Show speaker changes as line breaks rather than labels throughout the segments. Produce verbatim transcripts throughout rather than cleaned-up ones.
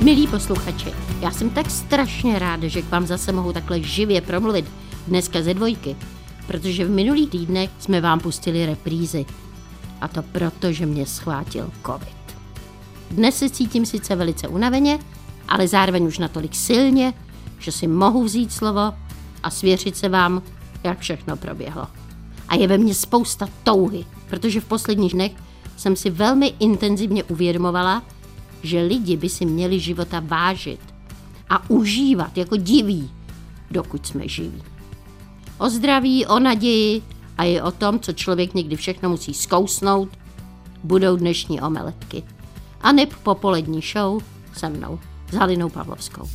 Milí posluchači, já jsem tak strašně ráda, že k vám zase mohu takhle živě promluvit dneska ze dvojky, protože v minulých týdnech jsme vám pustili reprízy. A to proto, že mě schvátil covid. Dnes se cítím sice velice unaveně, ale zároveň už natolik silně, že si mohu vzít slovo a svěřit se vám, jak všechno proběhlo. A je ve mně spousta touhy, protože v posledních dnech jsem si velmi intenzivně uvědomovala, že lidi by si měli života vážit a užívat jako diví, dokud jsme živí. O zdraví, o naději a i o tom, co člověk někdy všechno musí zkousnout, budou dnešní omeletky. A neb popolední show se mnou, s Halinou Pavlovskou.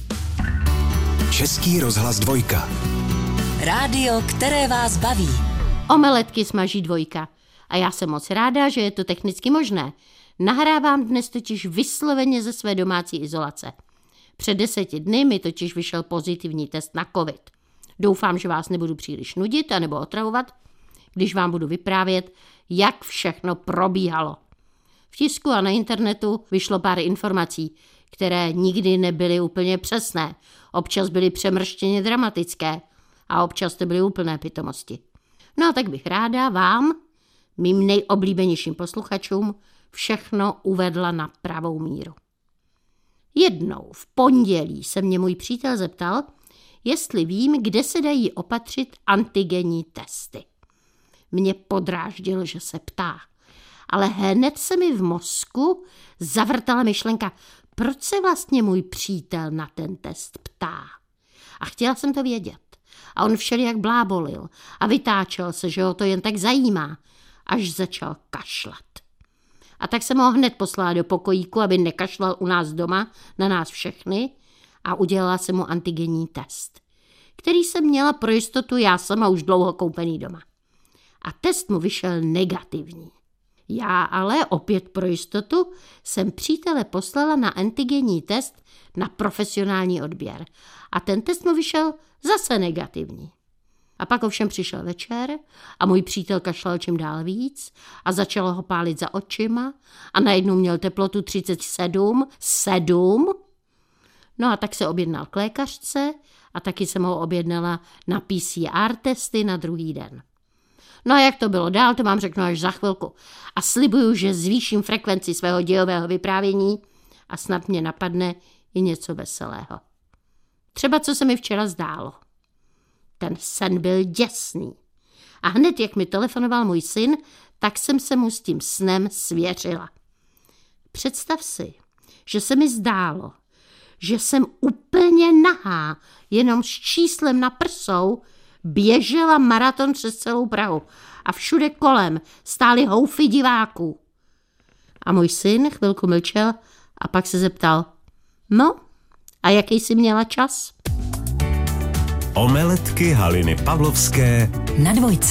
Český rozhlas dvojka.
Rádio, které vás baví.
Omeletky smaží dvojka. A já jsem moc ráda, že je to technicky možné. Nahrávám dnes totiž vysloveně ze své domácí izolace. Před deseti dny mi totiž vyšel pozitivní test na covid. Doufám, že vás nebudu příliš nudit anebo otravovat, když vám budu vyprávět, jak všechno probíhalo. V tisku a na internetu vyšlo pár informací, které nikdy nebyly úplně přesné. Občas byly přemrštěně dramatické a občas to byly úplné pitomosti. No a tak bych ráda vám, mým nejoblíbenějším posluchačům, všechno uvedla na pravou míru. Jednou v pondělí se mě můj přítel zeptal, jestli vím, kde se dají opatřit antigenní testy. Mě podráždilo, že se ptá, ale hned se mi v mozku zavrtala myšlenka, proč se vlastně můj přítel na ten test ptá. A chtěla jsem to vědět. A on všelijak blábolil a vytáčel se, že ho to jen tak zajímá, až začal kašlat. A tak jsem ho hned poslala do pokojíku, aby nekašlal u nás doma na nás všechny a udělala jsem mu antigenní test, který jsem měla pro jistotu já sama už dlouho koupený doma. A test mu vyšel negativní. Já ale opět pro jistotu jsem přítele poslala na antigenní test na profesionální odběr. A ten test mu vyšel zase negativní. A pak ovšem přišel večer a můj přítel kašlal čím dál víc a začalo ho pálit za očima a najednou měl teplotu třicet sedm, sedm. No a tak se objednal k lékařce a taky jsem ho objednala na P C R testy na druhý den. No a jak to bylo dál, to vám řeknu až za chvilku. A slibuju, že zvýším frekvenci svého dějového vyprávění a snad mě napadne i něco veselého. Třeba co se mi včera zdálo. Ten sen byl děsný. A hned, jak mi telefonoval můj syn, tak jsem se mu s tím snem svěřila. Představ si, že se mi zdálo, že jsem úplně nahá, jenom s číslem na prsou, běžela maraton přes celou Prahu a všude kolem stály houfy diváků. A můj syn chvilku mlčel a pak se zeptal, no, a jaký jsi měla čas?
Omeletky Haliny Pavlovské
na dvojce.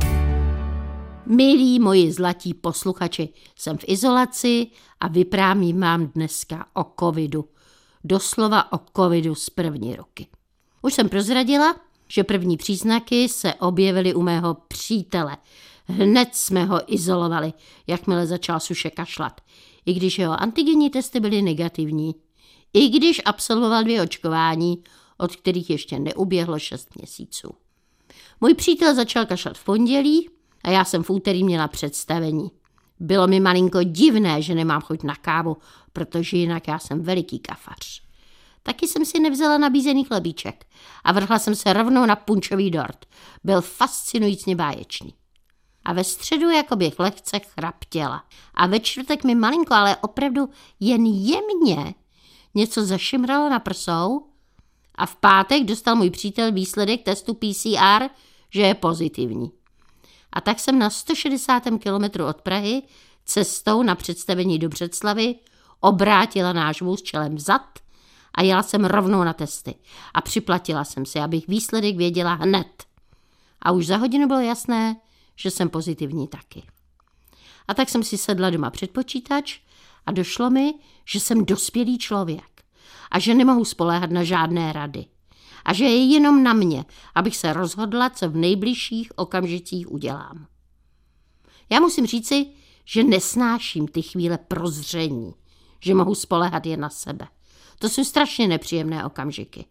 Milí moji zlatí posluchači, jsem v izolaci a vyprávím vám dneska o covidu. Doslova o covidu z první ruky. Už jsem prozradila, že první příznaky se objevily u mého přítele. Hned jsme ho izolovali, jakmile začal suše kašlat. I když jeho antigenní testy byly negativní. I když absolvoval dvě očkování, od kterých ještě neuběhlo šest měsíců. Můj přítel začal kašlat v pondělí a já jsem v úterý měla představení. Bylo mi malinko divné, že nemám chuť na kávu, protože jinak já jsem veliký kafař. Taky jsem si nevzala nabízený chlebíček a vrhla jsem se rovnou na punčový dort. Byl fascinujícně báječný. A ve středu jako bych lehce chraptěla. A ve čtvrtek mi malinko, ale opravdu jen jemně něco zašimralo na prsou a v pátek dostal můj přítel výsledek testu P C R, že je pozitivní. A tak jsem na sto šedesátém kilometru od Prahy cestou na představení do Břeclavy obrátila náš vůz čelem vzad a jela jsem rovnou na testy. A připlatila jsem si, abych výsledek věděla hned. A už za hodinu bylo jasné, že jsem pozitivní taky. A tak jsem si sedla doma před počítač a došlo mi, že jsem dospělý člověk a že nemohu spoléhat na žádné rady. A že je jenom na mě, abych se rozhodla, co v nejbližších okamžicích udělám. Já musím říci, že nesnáším ty chvíle prozření, že mohu spoléhat jen na sebe. To jsou strašně nepříjemné okamžiky.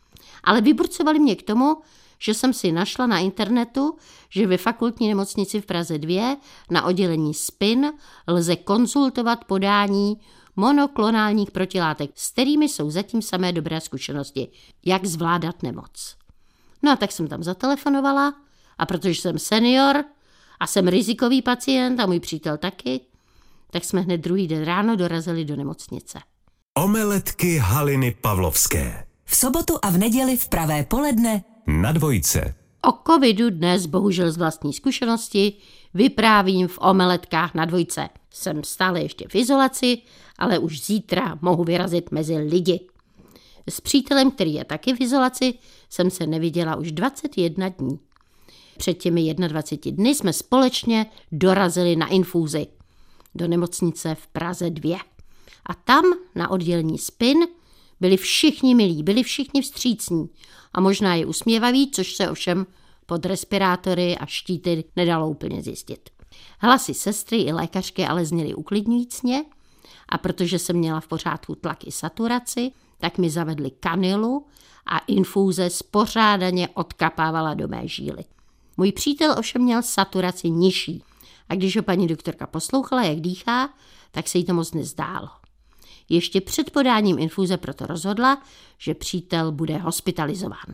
Ale vyburcovali mě k tomu, že jsem si našla na internetu, že ve fakultní nemocnici v Praze dva na oddělení S P I N lze konzultovat podání monoklonálních protilátek, s kterými jsou zatím samé dobré zkušenosti, jak zvládat nemoc. No a tak jsem tam zatelefonovala a protože jsem senior a jsem rizikový pacient a můj přítel taky, tak jsme hned druhý den ráno dorazili do nemocnice.
Omeletky Haliny Pavlovské.
V sobotu a v neděli v pravé poledne
Na Dvojce.
O covidu dnes bohužel z vlastní zkušenosti vyprávím v Omeletkách na Dvojce. Jsem stále ještě v izolaci, ale už zítra mohu vyrazit mezi lidi. S přítelem, který je taky v izolaci, jsem se neviděla už dvacet jedna dní. Před těmi dvaceti jednou dny jsme společně dorazili na infúzi do nemocnice v Praze dva. A tam na oddělení S P I N byli všichni milí, byli všichni vstřícní a možná je usměvaví, což se ovšem pod respirátory a štíty nedalo úplně zjistit. Hlasy sestry i lékařky ale zněly uklidňujícně a protože jsem měla v pořádku tlak i saturaci, tak mi zavedli kanilu a infúze spořádaně odkapávala do mé žíly. Můj přítel ovšem měl saturaci nižší a když ho paní doktorka poslouchala, jak dýchá, tak se jí to moc nezdálo. Ještě před podáním infúze proto rozhodla, že přítel bude hospitalizován.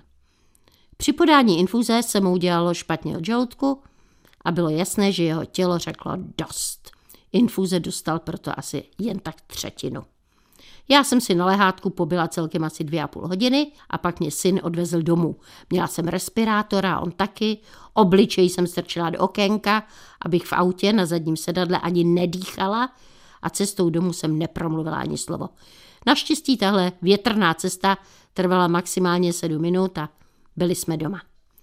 Při podání infúze se mu udělalo špatně od žaludku a bylo jasné, že jeho tělo řeklo dost. Infúze dostal proto asi jen tak třetinu. Já jsem si na lehátku pobyla celkem asi dvě a půl hodiny a pak mě syn odvezl domů. Měla jsem respirátora, on taky, obličej jsem strčila do okénka, abych v autě na zadním sedadle ani nedýchala a cestou domů jsem nepromluvila ani slovo. Naštěstí tahle větrná cesta trvala maximálně sedm minut a byli jsme doma.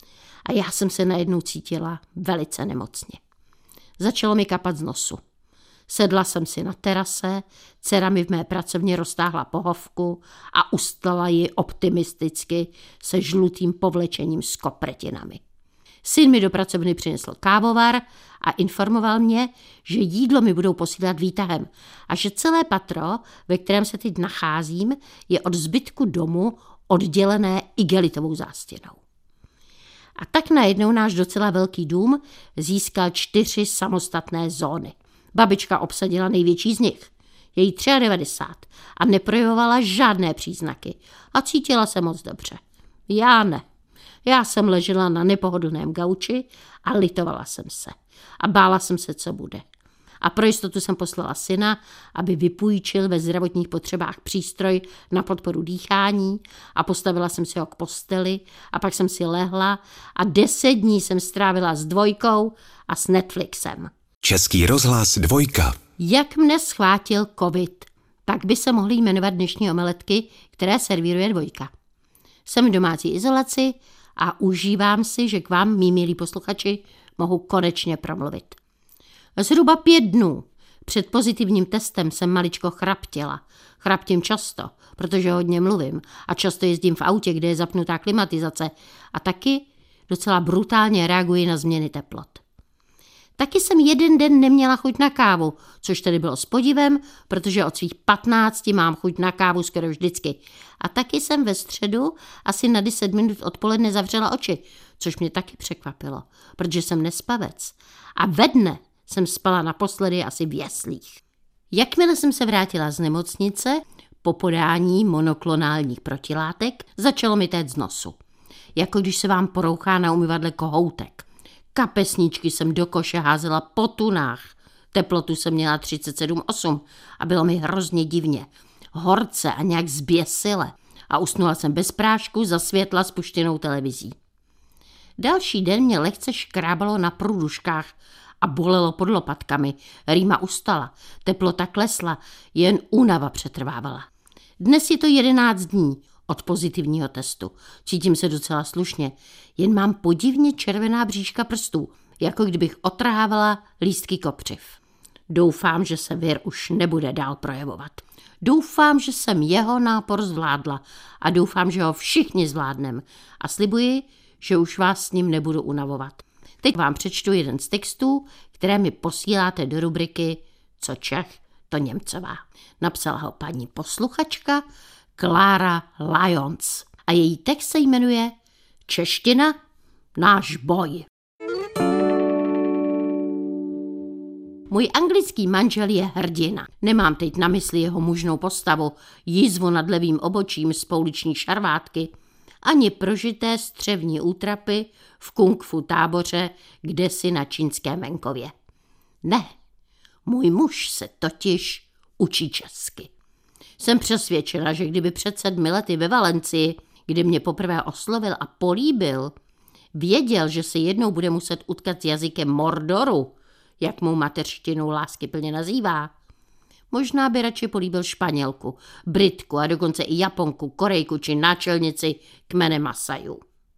A já jsem se najednou cítila velice nemocně. Začalo mi kapat z nosu. Sedla jsem si na terase, dcera mi v mé pracovně roztáhla pohovku a ustlala ji optimisticky se žlutým povlečením s kopretinami. Syn mi do pracovny přinesl kávovar a informoval mě, že jídlo mi budou posílat výtahem a že celé patro, ve kterém se teď nacházím, je od zbytku domu oddělené igelitovou zástěnou. A tak najednou náš docela velký dům získal čtyři samostatné zóny. Babička obsadila největší z nich, její devadesát tři a neprojevovala žádné příznaky a cítila se moc dobře. Já ne. Já jsem ležela na nepohodlném gauči a litovala jsem se. A bála jsem se, co bude. A pro jistotu jsem poslala syna, aby vypůjčil ve zdravotních potřebách přístroj na podporu dýchání a postavila jsem si ho k posteli a pak jsem si lehla a deset dní jsem strávila s Dvojkou a s Netflixem.
Český rozhlas Dvojka.
Jak mne schvátil covid, tak by se mohly jmenovat dnešní omeletky, které servíruje Dvojka. Jsem v domácí izolaci a užívám si, že k vám, mí milí posluchači, mohu konečně promluvit. Zhruba pět dnů před pozitivním testem jsem maličko chraptěla. Chraptím často, protože hodně mluvím a často jezdím v autě, kde je zapnutá klimatizace a taky docela brutálně reaguji na změny teplot. Taky jsem jeden den neměla chuť na kávu, což tedy bylo s podivem, protože od svých patnácti mám chuť na kávu skoro vždycky. A taky jsem ve středu asi na deset minut odpoledne zavřela oči, což mě taky překvapilo, protože jsem nespavec. A ve dne jsem spala naposledy asi v jeslích. Jakmile jsem se vrátila z nemocnice, po podání monoklonálních protilátek začalo mi téct z nosu. Jako když se vám porouchá na umyvadle kohoutek. Kapesníčky jsem do koše házela po tunách. Teplotu jsem měla třicet sedm osm a bylo mi hrozně divně. Horce a nějak zběsile. A usnula jsem bez prášku za světla spuštěnou televizí. Další den mě lehce škrábalo na průduškách a bolelo pod lopatkami. Rýma ustala, teplota klesla, jen únava přetrvávala. Dnes je to jedenáct dní od pozitivního testu. Cítím se docela slušně, jen mám podivně červená bříška prstů, jako kdybych otrhávala lístky kopřiv. Doufám, že se vir už nebude dál projevovat. Doufám, že jsem jeho nápor zvládla a doufám, že ho všichni zvládnem a slibuji, že už vás s ním nebudu unavovat. Teď vám přečtu jeden z textů, které mi posíláte do rubriky Co Čech, to Němcová. Napsala ho paní posluchačka, Klára Lyons. A její text se jmenuje Čeština, náš boj. Můj anglický manžel je hrdina. Nemám teď na mysli jeho mužnou postavu, jízvu nad levým obočím z pouliční šarvátky, ani prožité střevní útrapy v kung fu táboře kdesi na čínském venkově. Ne, můj muž se totiž učí česky. Jsem přesvědčena, že kdyby před sedmi lety ve Valencii, kdy mě poprvé oslovil a políbil, věděl, že se jednou bude muset utkat s jazykem Mordoru, jak mou mateřštinu láskyplně nazývá, možná by radši políbil Španělku, Britku a dokonce i Japonku, Korejku či náčelnici kmene Masajů.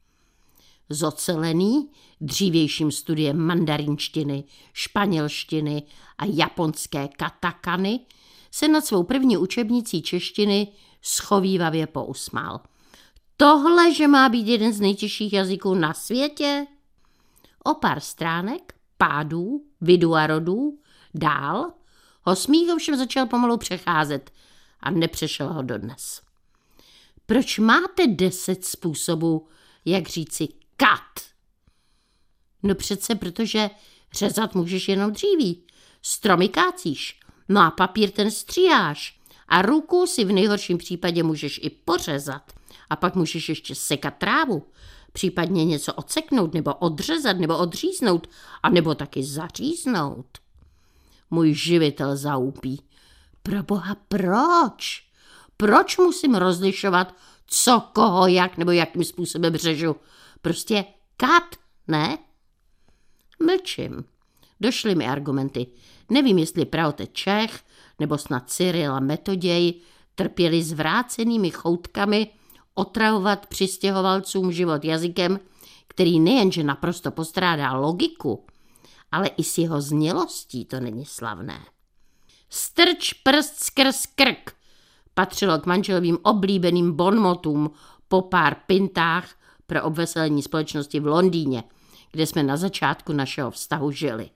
Zocelený dřívějším studiem mandarinštiny, španělštiny a japonské katakany se nad svou první učebnicí češtiny schovívavě pousmál. Tohle, že má být jeden z nejtěžších jazyků na světě? O pár stránek, pádů, vidů a rodů, dál, ho smích ovšem začal pomalu přecházet a nepřešel ho dodnes. Proč máte deset způsobů, jak říci kat? No přece protože řezat můžeš jenom dříví, stromy kácíš, no a papír ten stříháš a ruku si v nejhorším případě můžeš i pořezat a pak můžeš ještě sekat trávu, případně něco odseknout nebo odřezat nebo odříznout a nebo taky zaříznout. Můj živitel zaúpí. Proboha, proč? Proč musím rozlišovat, co, koho, jak nebo jakým způsobem řežu? Prostě kat, ne? Mlčím. Došly mi argumenty. Nevím, jestli praotec Čech nebo snad Cyril a Metoděj trpěli zvrácenými choutkami otravovat přistěhovalcům život jazykem, který nejenže naprosto postrádá logiku, ale i s jeho znělostí to není slavné. Strč prst skrz krk patřilo k manželovým oblíbeným bonmotům po pár pintách pro obveselení společnosti v Londýně, kde jsme na začátku našeho vztahu žili.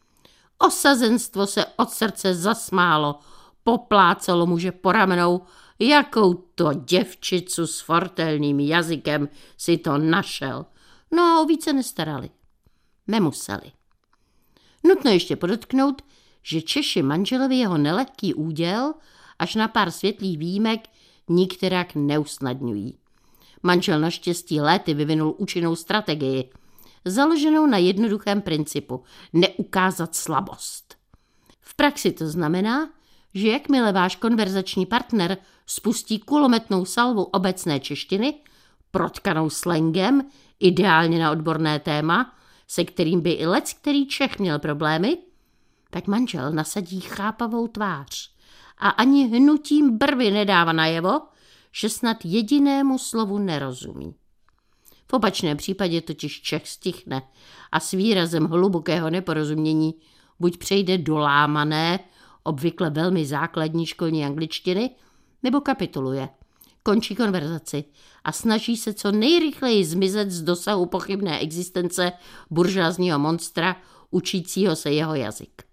Osazenstvo se od srdce zasmálo, poplácalo muže po ramenou, jakou to děvčicu s fortelným jazykem si to našel. No a o více nestarali. Nemuseli. Nutno ještě podotknout, že Češi manželovi jeho nelehký úděl až na pár světlých výjimek nikterak neusnadňují. Manžel naštěstí léty vyvinul účinnou strategii, založenou na jednoduchém principu neukázat slabost. V praxi to znamená, že jakmile váš konverzační partner spustí kulometnou salvu obecné češtiny, protkanou slangem, ideálně na odborné téma, se kterým by i leckterý Čech měl problémy, tak manžel nasadí chápavou tvář a ani hnutím brvy nedává najevo, že snad jedinému slovu nerozumí. V opačném případě totiž Čech stichne a s výrazem hlubokého neporozumění buď přejde do lámané, obvykle velmi základní školní angličtiny, nebo kapituluje, končí konverzaci a snaží se co nejrychleji zmizet z dosahu pochybné existence buržoazního monstra učícího se jeho jazyk.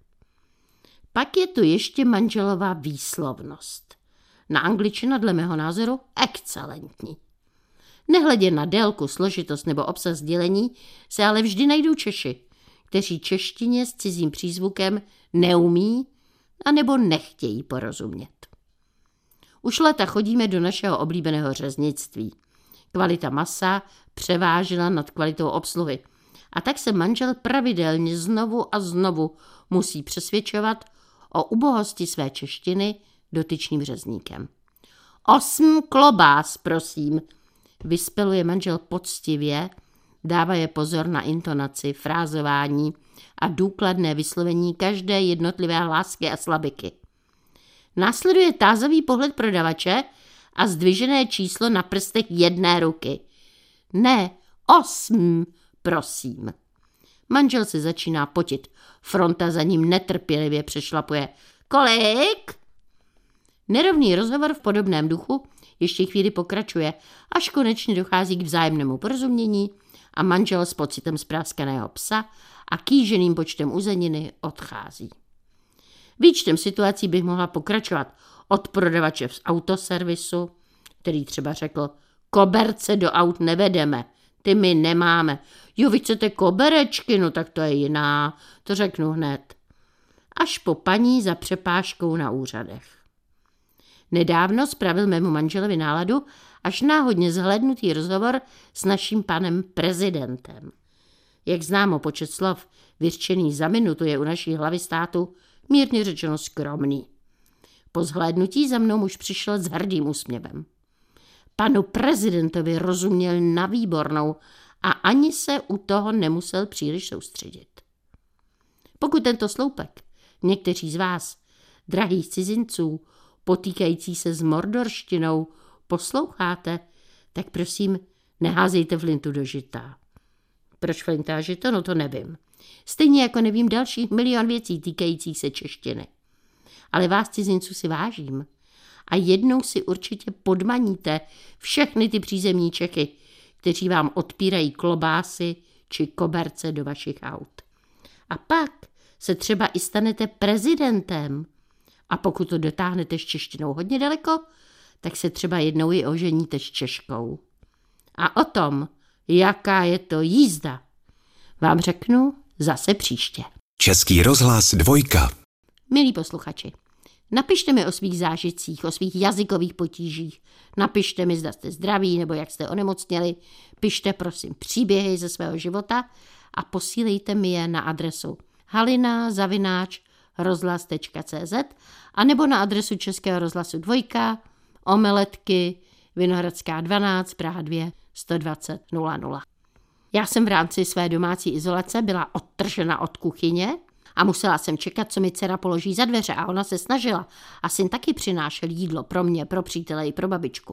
Pak je tu ještě manželová výslovnost. Na angličtina dle mého názoru excelentní. Nehledě na délku, složitost nebo obsah sdělení se ale vždy najdou Češi, kteří češtině s cizím přízvukem neumí anebo nechtějí porozumět. Už léta chodíme do našeho oblíbeného řeznictví. Kvalita masa převážila nad kvalitou obsluhy a tak se manžel pravidelně znovu a znovu musí přesvědčovat o ubohosti své češtiny dotyčným řezníkem. Osm klobás, prosím, vyspeluje manžel poctivě, dává je pozor na intonaci, frázování a důkladné vyslovení každé jednotlivé hlásky a slabiky. Následuje tázavý pohled prodavače a zdvižené číslo na prstech jedné ruky. Ne, osm, prosím. Manžel se začíná potit. Fronta za ním netrpělivě přešlapuje. Kolik? Nerovný rozhovor v podobném duchu ještě chvíli pokračuje, až konečně dochází k vzájemnému porozumění a manžel s pocitem spráskaného psa a kýženým počtem uzeniny odchází. Výčtem situací bych mohla pokračovat od prodavače v autoservisu, který třeba řekl, koberce do aut nevedeme, ty my nemáme. Jo, vy chcete koberečky, no tak to je jiná, to řeknu hned. Až po paní za přepážkou na úřadech. Nedávno spravil mému manželovi náladu až náhodně zhlédnutý rozhovor s naším panem prezidentem. Jak známo, počet slov vyřčený za minutu je u naší hlavy státu mírně řečeno skromný. Po zhlédnutí za mnou muž přišel s hrdým úsměvem. Panu prezidentovi rozuměl na výbornou a ani se u toho nemusel příliš soustředit. Pokud tento sloupek někteří z vás, drahých cizinců, potýkající se s mordorštinou, posloucháte, tak prosím, neházejte flintu do žita. Proč flinta a žito? No to nevím. Stejně jako nevím dalších milion věcí týkajících se češtiny. Ale vás cizinců si vážím. A jednou si určitě podmaníte všechny ty přízemní Čechy, kteří vám odpírají klobásy či koberce do vašich aut. A pak se třeba i stanete prezidentem. A pokud to dotáhnete s češtinou hodně daleko, tak se třeba jednou i oženíte s Češkou. A o tom, jaká je to jízda, vám řeknu zase příště.
Český rozhlas dvojka.
Milí posluchači, napište mi o svých zážitcích, o svých jazykových potížích. Napište mi, zda jste zdraví nebo jak jste onemocněli. Pište prosím příběhy ze svého života a posílejte mi je na adresu halina zavináč rozhlas tečka cé zet a nebo na adresu Českého rozhlasu dvojka, Omeletky, Vinohradská dvanáct, Praha dva, sto dvacet nula nula. Já jsem v rámci své domácí izolace byla odtržena od kuchyně a musela jsem čekat, co mi dcera položí za dveře a ona se snažila a syn taky přinášel jídlo pro mě, pro přítele i pro babičku.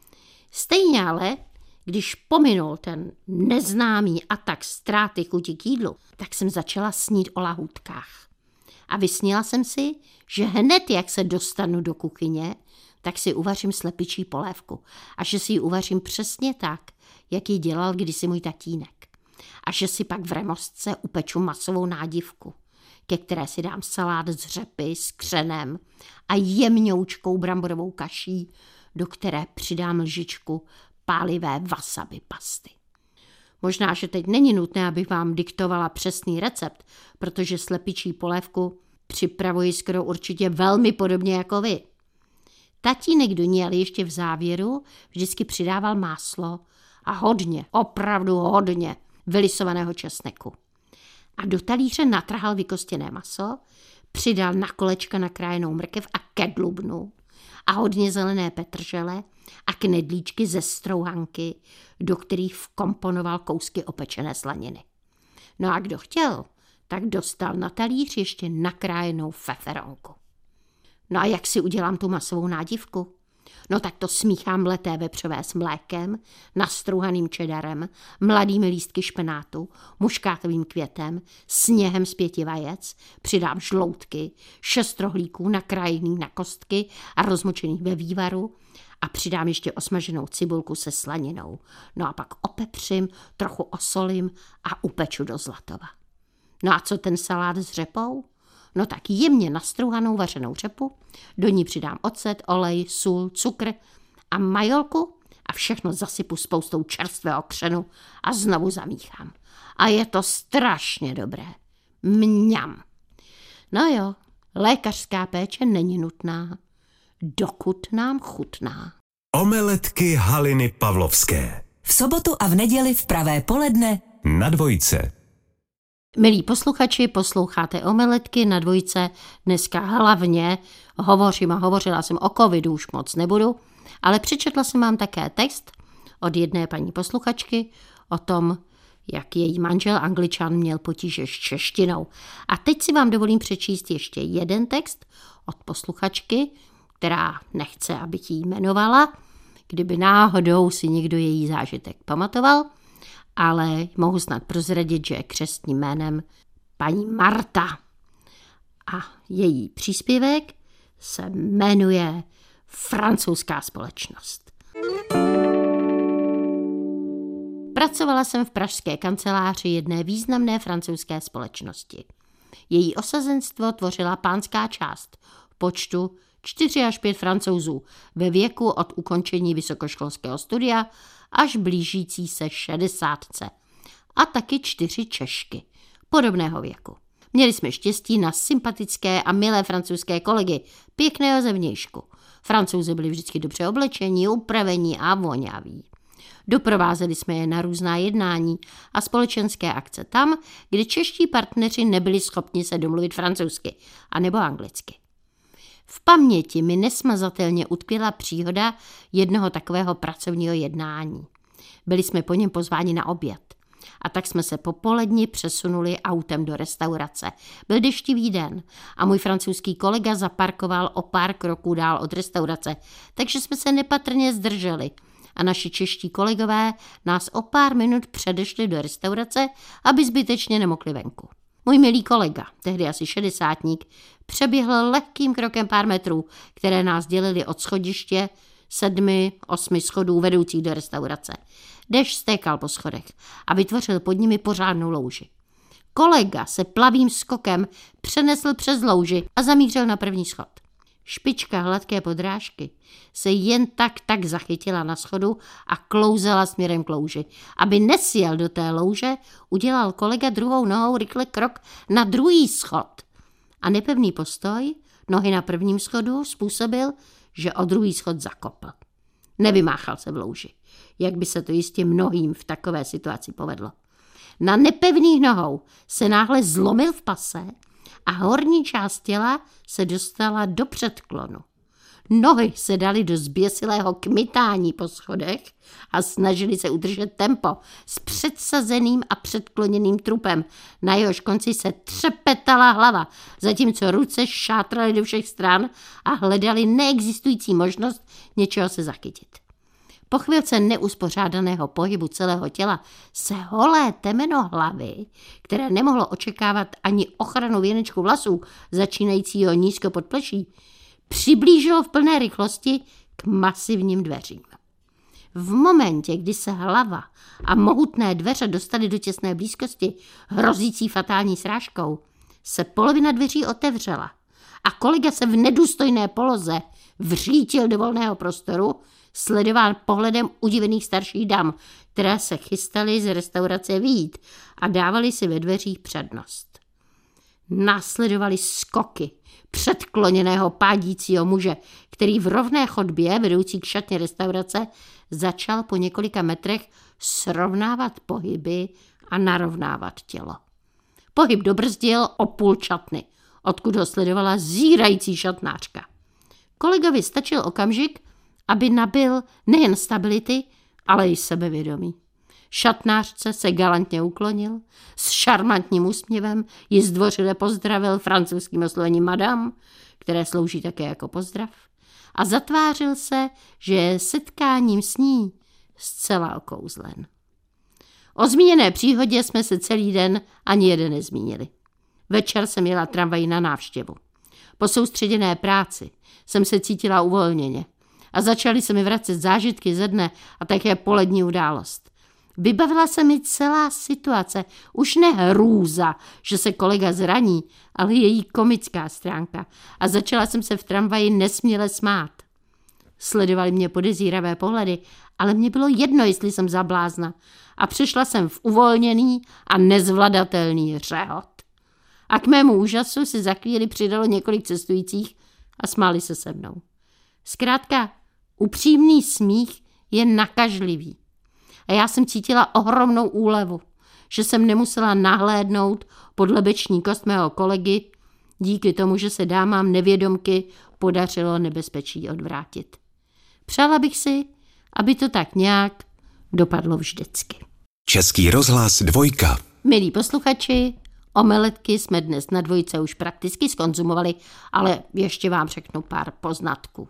Stejně ale, když pominul ten neznámý atak ztráty chuti k jídlu, tak jsem začala snít o lahůdkách. A vysnila jsem si, že hned, jak se dostanu do kuchyně, tak si uvařím slepičí polévku a že si ji uvařím přesně tak, jak ji dělal kdysi můj tatínek. A že si pak v remostce upeču masovou nádivku, ke které si dám salát z řepy s křenem a jemňoučkou bramborovou kaší, do které přidám lžičku pálivé wasabi pasty. Možná, že teď není nutné, abych vám diktovala přesný recept, protože slepičí polévku připravuji skoro určitě velmi podobně jako vy. Tatínek do ní ale ještě v závěru vždycky přidával máslo a hodně, opravdu hodně vylisovaného česneku. A do talíře natrhal vykostěné maso, přidal na kolečka nakrájenou mrkev a kedlubnu a hodně zelené petržele a knedlíčky ze strouhanky, do kterých vkomponoval kousky opečené slaniny. No a kdo chtěl, tak dostal na talíř ještě nakrájenou feferonku. No a jak si udělám tu masovou nádivku? No tak to smíchám mleté vepřové s mlékem, nastrouhaným čedarem, mladými lístky špenátu, muškátovým květem, sněhem z pěti vajec, přidám žloutky, šest rohlíků nakrájených na kostky a rozmočených ve vývaru a přidám ještě osmaženou cibulku se slaninou. No a pak opepřím, trochu osolím a upeču do zlatova. No a co ten salát s řepou? No tak jemně nastrouhanou vařenou řepu, do ní přidám ocet, olej, sůl, cukr a majolku a všechno zasypu spoustou čerstvého křenu a znovu zamíchám. A je to strašně dobré. Mňam. No jo, lékařská péče není nutná, dokud nám chutná.
Omeletky Haliny Pavlovské.
V sobotu a v neděli v pravé poledne
Na dvojce.
Milí posluchači, posloucháte Omeletky na dvojce. Dneska hlavně hovořím a hovořila jsem o covidu, už moc nebudu, ale přečetla jsem vám také text od jedné paní posluchačky o tom, jak její manžel Angličan měl potíže s češtinou. A teď si vám dovolím přečíst ještě jeden text od posluchačky, která nechce, abych ji jmenovala, kdyby náhodou si někdo její zážitek pamatoval, ale mohu snad prozradit, že je křestním jménem paní Marta. A její příspěvek se jmenuje Francouzská společnost. Pracovala jsem v pražské kanceláři jedné významné francouzské společnosti. Její osazenstvo tvořila pánská část v počtu čtyři až pět Francouzů ve věku od ukončení vysokoškolského studia až blížící se šedesátce. A taky čtyři Češky podobného věku. Měli jsme štěstí na sympatické a milé francouzské kolegy, pěkného zevnějšku. Francouzi byli vždycky dobře oblečení, upravení a voňaví. Doprovázeli jsme je na různá jednání a společenské akce tam, kde čeští partneři nebyli schopni se domluvit francouzsky anebo anglicky. V paměti mi nesmazatelně utkvěla příhoda jednoho takového pracovního jednání. Byli jsme po něm pozváni na oběd. A tak jsme se popoledni přesunuli autem do restaurace. Byl deštivý den a můj francouzský kolega zaparkoval o pár kroků dál od restaurace, takže jsme se nepatrně zdrželi. A naši čeští kolegové nás o pár minut předešli do restaurace, aby zbytečně nemokli venku. Můj milý kolega, tehdy asi šedesátník, přeběhl lehkým krokem pár metrů, které nás dělily od schodiště sedmi, osmi schodů vedoucích do restaurace. Déšť stékal po schodech a vytvořil pod nimi pořádnou louži. Kolega se plavým skokem přenesl přes louži a zamířil na první schod. Špička hladké podrážky se jen tak tak zachytila na schodu a klouzela směrem k louži. Aby nesjel do té louže, udělal kolega druhou nohou rychle krok na druhý schod. A nepevný postoj, nohy na prvním schodu, způsobil, že o druhý schod zakopl. Nevymáchal se v louži, jak by se to jistě mnohým v takové situaci povedlo. Na nepevných nohou se náhle zlomil v pase a horní část těla se dostala do předklonu. Nohy se daly do zběsilého kmitání po schodech a snažili se udržet tempo s předsazeným a předkloněným trupem. Na jehož konci se třepetala hlava, zatímco ruce šátraly do všech stran a hledali neexistující možnost něčeho se zachytit. Po chvilce neuspořádaného pohybu celého těla se holé temeno hlavy, které nemohlo očekávat ani ochranu věnečku vlasů začínajícího nízko pod pleší, přiblížilo v plné rychlosti k masivním dveřím. V momentě, kdy se hlava a mohutné dveře dostaly do těsné blízkosti, hrozící fatální srážkou, se polovina dveří otevřela a kolega se v nedůstojné poloze vřítil do volného prostoru, sledován pohledem udivených starších dam, které se chystaly z restaurace vyjít a dávali si ve dveřích přednost. Následovaly skoky předkloněného pádícího muže, který v rovné chodbě vedoucí k šatně restaurace začal po několika metrech srovnávat pohyby a narovnávat tělo. Pohyb dobrzdil o půl šatny, odkud ho sledovala zírající šatnářka. Kolegovi stačil okamžik, aby nabyl nejen stability, ale i sebevědomí. Šatnářce se galantně uklonil, s šarmantním úsměvem ji zdvořile pozdravil francouzským oslovením madame, které slouží také jako pozdrav, a zatvářil se, že je setkáním s ní zcela okouzlen. O zmíněné příhodě jsme se celý den ani jeden nezmínili. Večer jsem jela tramvají na návštěvu. Po soustředěné práci jsem se cítila uvolněně a začaly se mi vracet zážitky ze dne a také polední událost. Vybavila se mi celá situace, už ne hrůza, že se kolega zraní, ale její komická stránka, a začala jsem se v tramvaji nesměle smát. Sledovali mě podezíravé pohledy, ale mně bylo jedno, jestli jsem zablázna, a přešla jsem v uvolněný a nezvladatelný řehot. A k mému úžasu si za chvíli přidalo několik cestujících a smáli se se mnou. Zkrátka, upřímný smích je nakažlivý. A já jsem cítila ohromnou úlevu, že jsem nemusela nahlédnout pod lebeční kost mého kolegy, díky tomu, že se dámám nevědomky podařilo nebezpečí odvrátit. Přála bych si, aby to tak nějak dopadlo vždycky.
Český rozhlas dvojka.
Milí posluchači, omeletky jsme dnes na dvojce už prakticky skonzumovali, ale ještě vám řeknu pár poznatků.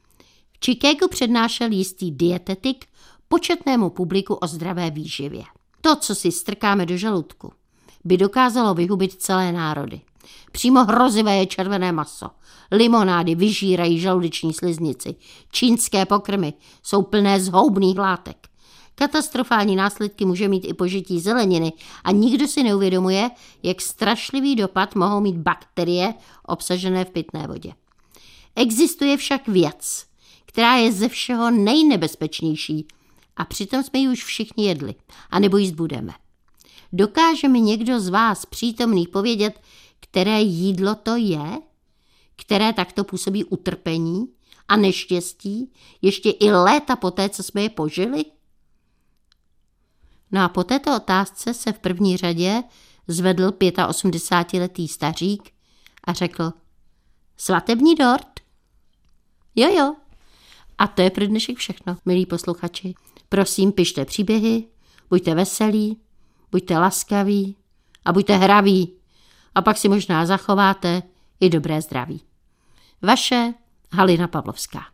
V Chicagu přednášel jistý dietetik početnému publiku o zdravé výživě. To, co si strkáme do žaludku, by dokázalo vyhubit celé národy. Přímo hrozivé je červené maso. Limonády vyžírají žaludeční sliznici. Čínské pokrmy jsou plné zhoubných látek. Katastrofální následky může mít i požití zeleniny a nikdo si neuvědomuje, jak strašlivý dopad mohou mít bakterie obsažené v pitné vodě. Existuje však věc, která je ze všeho nejnebezpečnější a přitom jsme ji už všichni jedli a nebo jíst budeme. Dokáže mi někdo z vás přítomných povědět, které jídlo to je, které takto působí utrpení a neštěstí ještě i léta poté, co jsme je požili? No a po této otázce se v první řadě zvedl osmdesátiletý stařík a řekl: Svatební dort? Jo, jo. A to je pro dnešek všechno, milí posluchači. Prosím, pište příběhy, buďte veselí, buďte laskaví a buďte hraví. A pak si možná zachováte i dobré zdraví. Vaše Halina Pavlovská.